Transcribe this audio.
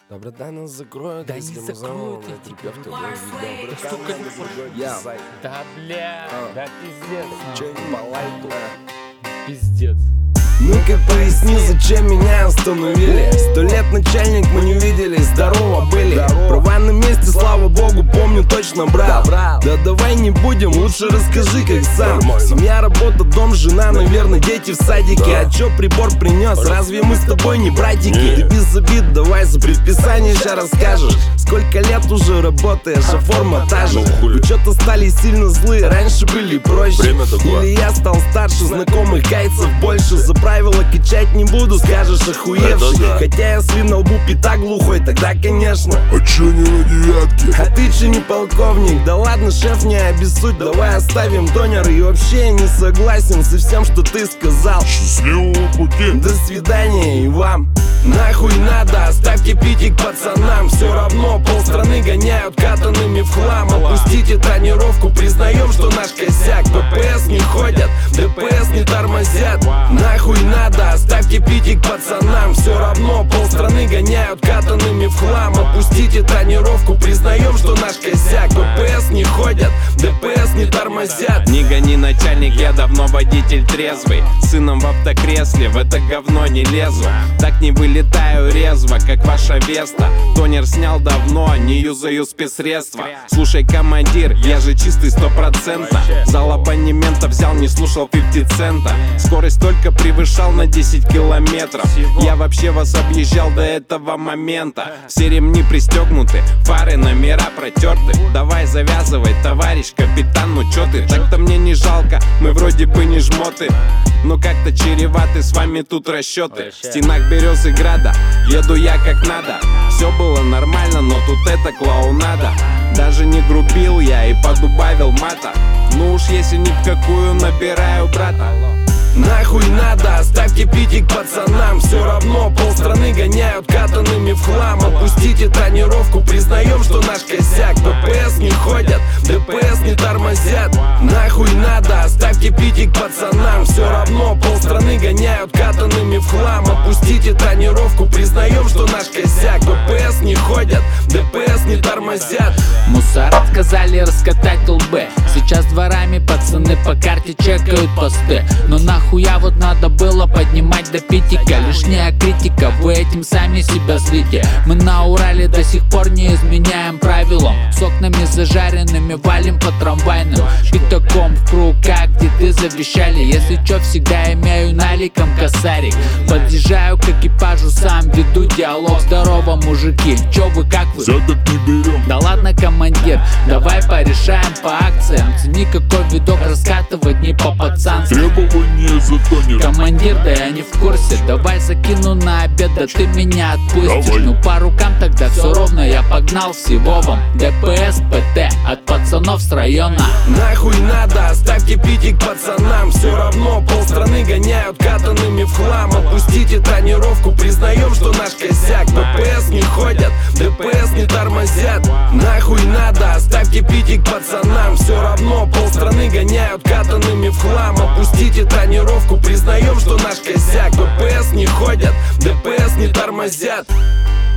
Добро, да, нас закроют, Да если не мы закроют, заново я на тебе терапевта говорю. уведем. Столько Да бля, да пиздец. Че не по лайту? Пиздец. Ну-ка поясни, зачем меня остановили? 100 лет начальник, мы не виделись, здорово были. Права на месте, слава богу, помню точно брал. Да давай не будем, лучше расскажи, как сам. Семья, работа, дом, жена, наверное, дети в садике. А чё прибор принес? Разве мы с тобой не братики? Ты без обид, давай за предписание ща расскажешь. Сколько лет уже работаешь, а форма та же. Вы чё-то стали сильно злые, раньше были проще. Или я стал старше, знакомых гайцев больше. За правила качать не буду, скажешь охуевший. Хотя если на лбу пятак глухой, тогда конечно. А чё не на девятке? А ты че не полковник? Да ладно, шеф, не обессудь, давай оставим тонер. И вообще я не согласен со всем, что ты сказал. Счастливого пути. До свидания и вам. Нахуй надо, оставьте питик пацанам. Все равно полстраны гоняют катанными в хлам. Опустите тонировку, признаем, что наш косяк. ДПС не ходят, ДПС не тормозят. Нахуй надо, оставьте питик пацанам. Все равно полстраны гоняют катанными в хлам. Опустите тонировку, признаем, что наш косяк. ДПС не ходят, ДПС не тормозят. Не гони, начальник, я давно водитель трезвый. Сыном в автокресле, в это говно не лезу. Так не вылетаю резво, как ваша Веста. Тонер снял давно, не юзаю спецсредства. Слушай, командир, я же чистый 100%. Зал абонемента взял, не слушал 50 цента. Скорость только превышал на 10 километров. Я вообще вас объезжал до этого момента. Все ремни пристегнуты, фары, номера протерты. Давай завязывай, товарищ капитан, ну чё ты? Так-то мне не жалко, мы вроде бы не жмоты. Но как-то чреваты с вами тут расчеты. В стенах берез и града, еду я как надо. Все было нормально, но тут это клоунада. Даже не грубил я и подубавил мата. Ну уж если ни в какую набираю брата. Нахуй надо, оставьте питик пацанам. Все равно полстраны гоняют катанными в хлам. Опустите тонировку, признаем, что наш косяк. ДПС не ходят, ДПС не тормозят. Нахуй надо, оставьте питик пацанам. Все равно полстраны гоняют катанными в хлам. Опустите тонировку, признаем, что наш косяк. ДПС не ходят, ДПС не тормозят. Мусора сказали раскатать лбы. Сейчас дворами пацаны по карте чекают посты. Но нахуя вот надо было поднимать до питика? Лишняя критика, вы этим сами себя злите. Мы на Урале до сих пор не изменяем правилам. С окнами зажаренными валим по трамвайным. Пятаком в круг, как деды завещали. Если чё, всегда имею наликом косарик. Подъезжаю к экипажу, сам веду диалог. Здорово, мужики, чё вы, как вы? Взяток не берем. Да ладно, командир, давай порешаем по акциям. Цени, какой видок раскатывать не по-пацански. Требования за тонер. Командир, да я не в курсе. Давай закину на обед, да ты меня отпустишь. Давай. Ну по рукам тогда все ровно, я погнал всего вам. ДПС, ПТ, от пацанов с района. Нахуй надо, оставьте питик пацанам. Все равно полстраны гоняют катанными в хлам. Опустите тонировку, признаем, что наш косяк. ДПС не ходят, ДПС не тормозят. Нахуй надо, оставьте питик пацанам. Все равно полстраны гоняют катанными в хлам. Опустите тонировку, признаем, что наш косяк. ДПС не ходят, ДПС не тормозят.